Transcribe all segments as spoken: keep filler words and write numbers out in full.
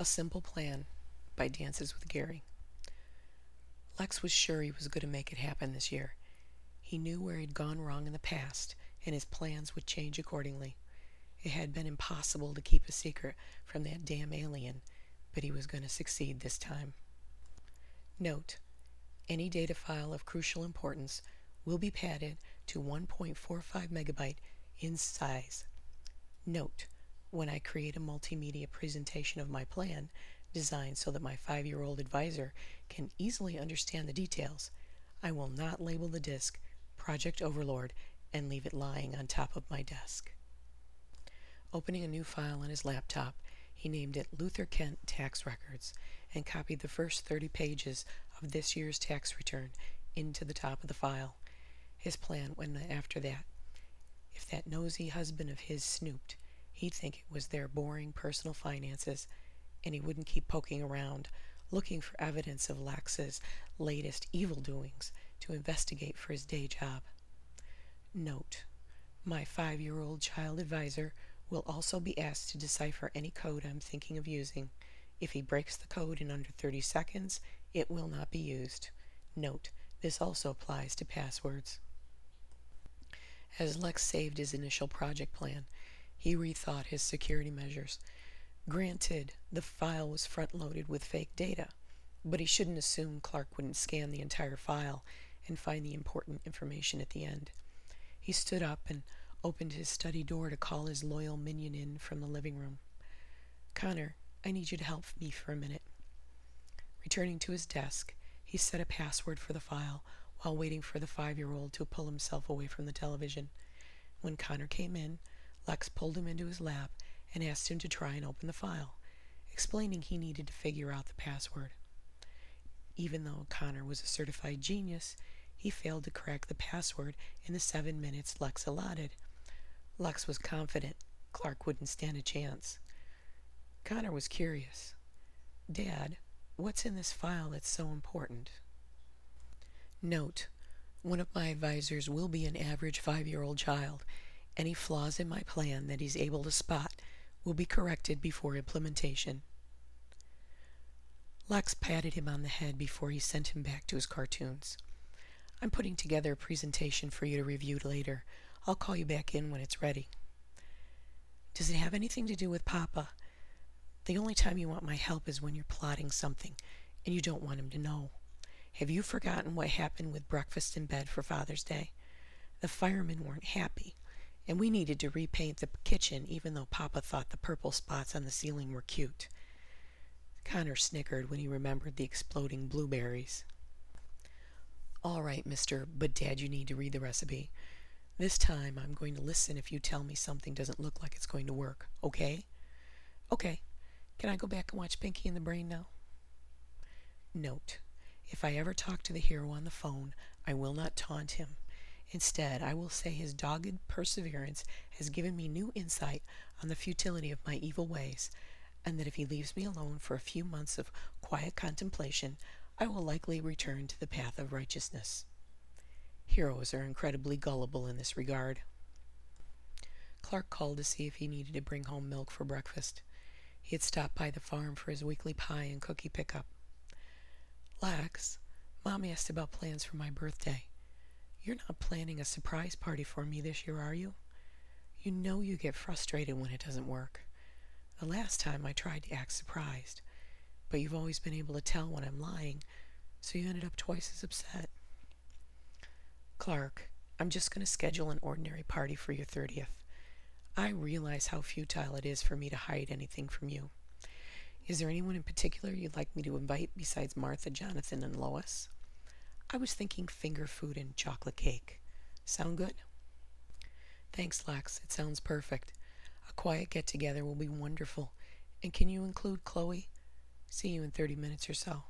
A Simple Plan by Dances with Gary. Lex was sure he was going to make it happen this year. He knew where he'd gone wrong in the past, and his plans would change accordingly. It had been impossible to keep a secret from that damn alien, but he was going to succeed this time. Note: any data file of crucial importance will be padded to one point four five megabyte in size. Note: when I create a multimedia presentation of my plan, designed so that my five-year-old advisor can easily understand the details, I will not label the disk Project Overlord and leave it lying on top of my desk. Opening a new file on his laptop, he named it Luther Kent Tax Records and copied the first thirty pages of this year's tax return into the top of the file. His plan went after that. If that nosy husband of his snooped, he'd think it was their boring personal finances, and he wouldn't keep poking around, looking for evidence of Lex's latest evil doings to investigate for his day job. Note: my five-year-old child advisor will also be asked to decipher any code I'm thinking of using. If he breaks the code in under thirty seconds, it will not be used. Note: this also applies to passwords. As Lex saved his initial project plan, he rethought his security measures. Granted, the file was front-loaded with fake data, but he shouldn't assume Clark wouldn't scan the entire file and find the important information at the end. He stood up and opened his study door to call his loyal minion in from the living room. "Connor, I need you to help me for a minute." Returning to his desk, he set a password for the file while waiting for the five-year-old to pull himself away from the television. When Connor came in, Lex pulled him into his lap and asked him to try and open the file, explaining he needed to figure out the password. Even though Connor was a certified genius, he failed to crack the password in the seven minutes Lex allotted. Lex was confident Clark wouldn't stand a chance. Connor was curious. "Dad, what's in this file that's so important?" Note: one of my advisors will be an average five-year-old child. Any flaws in my plan that he's able to spot will be corrected before implementation. Lex patted him on the head before he sent him back to his cartoons. "I'm putting together a presentation for you to review later. I'll call you back in when it's ready." "Does it have anything to do with Papa? The only time you want my help is when you're plotting something and you don't want him to know. Have you forgotten what happened with breakfast in bed for Father's Day? The firemen weren't happy, and we needed to repaint the kitchen even though Papa thought the purple spots on the ceiling were cute." Connor snickered when he remembered the exploding blueberries. "All right, mister, but Dad, you need to read the recipe. This time I'm going to listen if you tell me something doesn't look like it's going to work, okay?" "Okay. Can I go back and watch Pinky and the Brain now?" Note: if I ever talk to the hero on the phone, I will not taunt him. Instead, I will say his dogged perseverance has given me new insight on the futility of my evil ways, and that if he leaves me alone for a few months of quiet contemplation, I will likely return to the path of righteousness. Heroes are incredibly gullible in this regard. Clark called to see if he needed to bring home milk for breakfast. He had stopped by the farm for his weekly pie and cookie pickup. "Lex, Mom asked about plans for my birthday. You're not planning a surprise party for me this year, are you? You know you get frustrated when it doesn't work. The last time I tried to act surprised, but you've always been able to tell when I'm lying, so you ended up twice as upset." "Clark, I'm just going to schedule an ordinary party for your thirtieth. I realize how futile it is for me to hide anything from you. Is there anyone in particular you'd like me to invite besides Martha, Jonathan, and Lois? I was thinking finger food and chocolate cake. Sound good?" "Thanks, Lex. It sounds perfect. A quiet get-together will be wonderful. And can you include Chloe? See you in thirty minutes or so."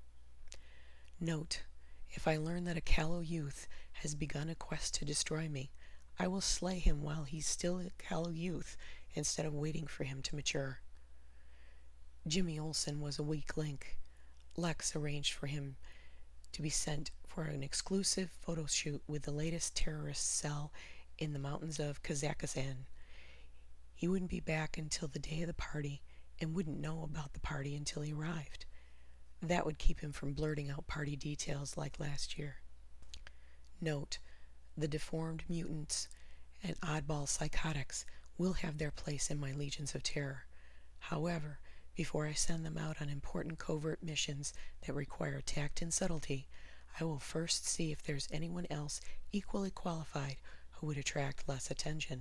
Note: if I learn that a callow youth has begun a quest to destroy me, I will slay him while he's still a callow youth instead of waiting for him to mature. Jimmy Olsen was a weak link. Lex arranged for him to be sent for an exclusive photo shoot with the latest terrorist cell in the mountains of Kazakhstan. He wouldn't be back until the day of the party, and wouldn't know about the party until he arrived. That would keep him from blurting out party details like last year. Note, the deformed mutants and oddball psychotics will have their place in my legions of terror. However, before I send them out on important covert missions that require tact and subtlety, I will first see if there's anyone else equally qualified who would attract less attention.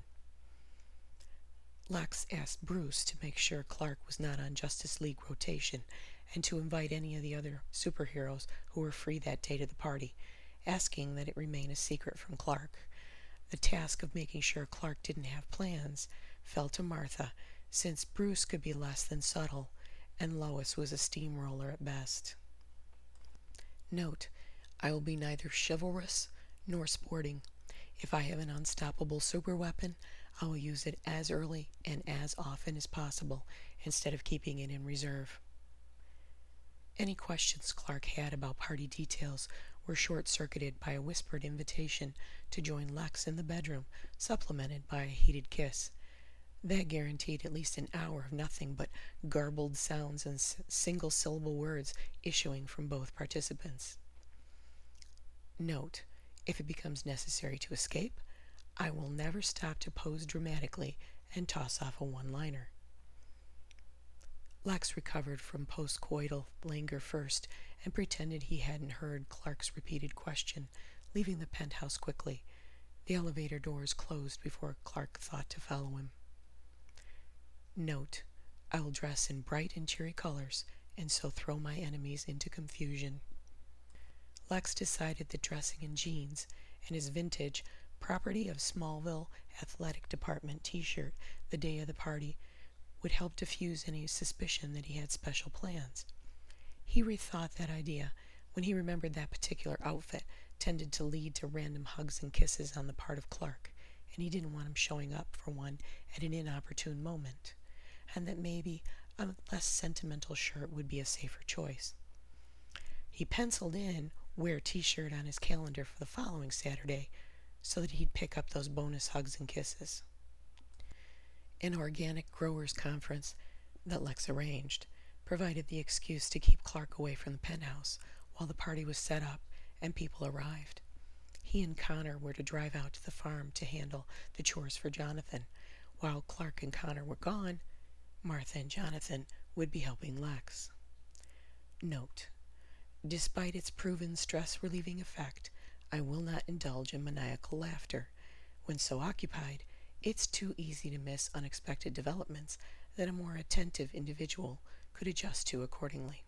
Lex asked Bruce to make sure Clark was not on Justice League rotation and to invite any of the other superheroes who were free that day to the party, asking that it remain a secret from Clark. The task of making sure Clark didn't have plans fell to Martha, since Bruce could be less than subtle, and Lois was a steamroller at best. Note, I will be neither chivalrous nor sporting. If I have an unstoppable superweapon, I will use it as early and as often as possible, instead of keeping it in reserve. Any questions Clark had about party details were short-circuited by a whispered invitation to join Lex in the bedroom, supplemented by a heated kiss. That guaranteed at least an hour of nothing but garbled sounds and s- single-syllable words issuing from both participants. Note, if it becomes necessary to escape, I will never stop to pose dramatically and toss off a one-liner. Lex recovered from post-coital languor first and pretended he hadn't heard Clark's repeated question, leaving the penthouse quickly. The elevator doors closed before Clark thought to follow him. Note, I will dress in bright and cheery colors and so throw my enemies into confusion. Lex decided that dressing in jeans and his vintage Property of Smallville Athletic Department t-shirt the day of the party would help diffuse any suspicion that he had special plans. He rethought that idea when he remembered that particular outfit tended to lead to random hugs and kisses on the part of Clark, and he didn't want him showing up for one at an inopportune moment, and that maybe a less sentimental shirt would be a safer choice. He penciled in wear t-shirt on his calendar for the following Saturday so that he'd pick up those bonus hugs and kisses. An organic growers conference that Lex arranged provided the excuse to keep Clark away from the penthouse while the party was set up and people arrived. He and Connor were to drive out to the farm to handle the chores for Jonathan. While Clark and Connor were gone, Martha and Jonathan would be helping Lex. Note, despite its proven stress-relieving effect, I will not indulge in maniacal laughter. When so occupied, it's too easy to miss unexpected developments that a more attentive individual could adjust to accordingly.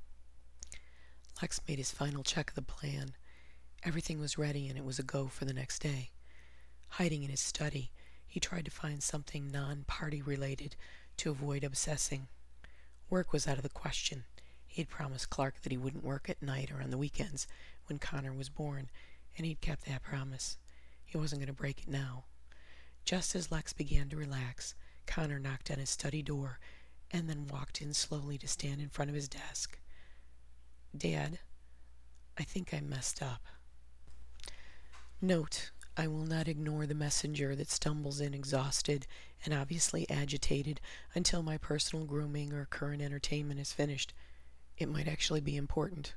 Lex made his final check of the plan. Everything was ready and it was a go for the next day. Hiding in his study, he tried to find something non-party related to avoid obsessing. Work was out of the question. He had promised Clark that he wouldn't work at night or on the weekends when Connor was born, and he'd kept that promise. He wasn't going to break it now. Just as Lex began to relax, Connor knocked on his study door and then walked in slowly to stand in front of his desk. Dad, I think I messed up. Note, I will not ignore the messenger that stumbles in exhausted and obviously agitated until my personal grooming or current entertainment is finished. It might actually be important.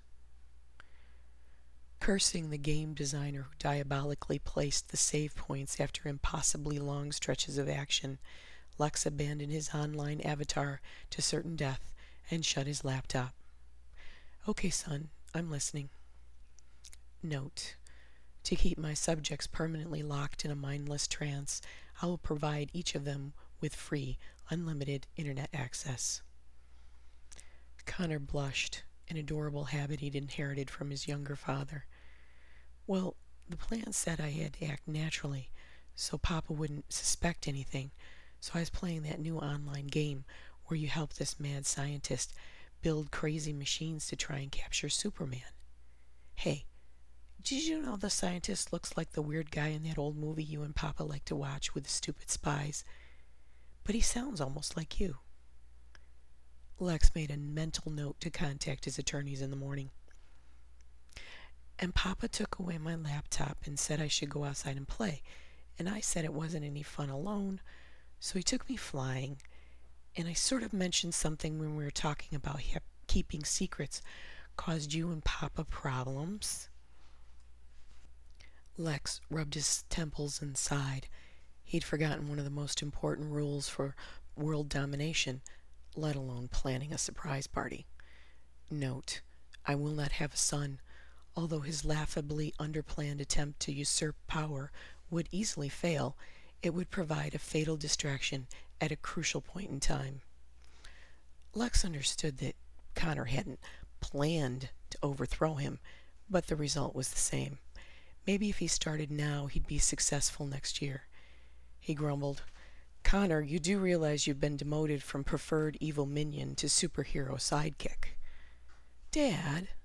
Cursing the game designer who diabolically placed the save points after impossibly long stretches of action, Lex abandoned his online avatar to certain death and shut his laptop. Okay, son, I'm listening. Note, to keep my subjects permanently locked in a mindless trance, I will provide each of them with free, unlimited internet access. Connor blushed, an adorable habit he'd inherited from his younger father. Well, the plan said I had to act naturally, so Papa wouldn't suspect anything, so I was playing that new online game where you help this mad scientist build crazy machines to try and capture Superman. Hey, did you know the scientist looks like the weird guy in that old movie you and Papa like to watch with the stupid spies? But he sounds almost like you. Lex made a mental note to contact his attorneys in the morning. And Papa took away my laptop and said I should go outside and play, and I said it wasn't any fun alone, so he took me flying, And I sort of mentioned something when we were talking about he- keeping secrets caused you and Papa problems. Lex rubbed his temples and sighed. He'd forgotten one of the most important rules for world domination, let alone planning a surprise party. Note, I will not have a son, although his laughably underplanned attempt to usurp power would easily fail. It would provide a fatal distraction at a crucial point in time. Lex understood that Connor hadn't planned to overthrow him, but the result was the same. Maybe if he started now, he'd be successful next year. He grumbled, Connor, you do realize you've been demoted from preferred evil minion to superhero sidekick. Dad,